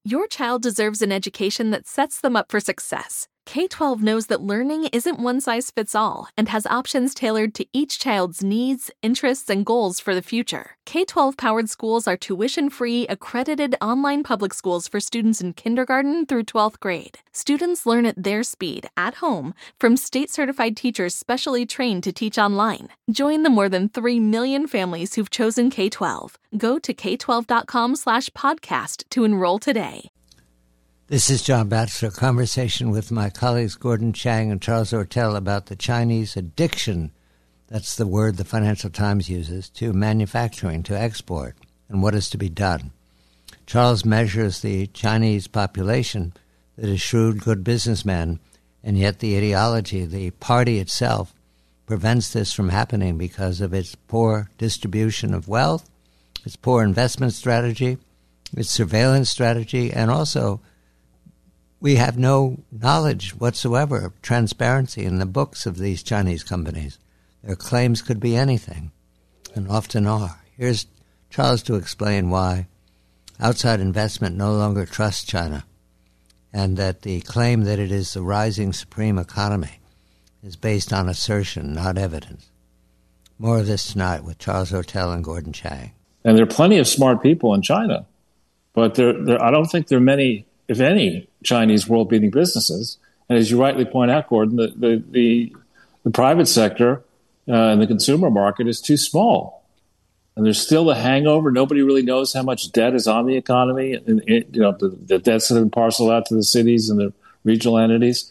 Your child deserves an education that sets them up for success. K-12 knows that learning isn't one size fits all and has options tailored to each child's needs, interests, and goals for the future. K-12 powered schools are tuition-free, accredited online public schools for students in kindergarten through 12th grade. Students learn at their speed, at home, from state-certified teachers specially trained to teach online. Join the more than 3 million families who've chosen K-12. Go to k12.com/podcast to enroll today. This is John Batchelor, conversation with my colleagues Gordon Chang and Charles Ortel about the Chinese addiction, that's the word the Financial Times uses, to manufacturing, to export, and what is to be done. Charles measures the Chinese population that is shrewd, good businessmen, and yet the ideology, the party itself, prevents this from happening because of its poor distribution of wealth, its poor investment strategy, its surveillance strategy, and also we have no knowledge whatsoever of transparency in the books of these Chinese companies. Their claims could be anything, and often are. Here's Charles to explain why outside investment no longer trusts China, and that the claim that it is the rising supreme economy is based on assertion, not evidence. More of this tonight with Charles Ortel and Gordon Chang. And there are plenty of smart people in China, but I don't think there are many, if any, Chinese world-beating businesses. And as you rightly point out, Gordon, the private sector and the consumer market is too small. And there's still a hangover. Nobody really knows how much debt is on the economy. And the debts that have been parceled out to the cities and the regional entities.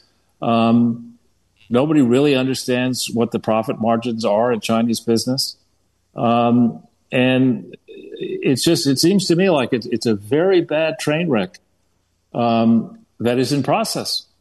Nobody really understands what the profit margins are in Chinese business. And it seems to me like it's a very bad train wreck that is in process.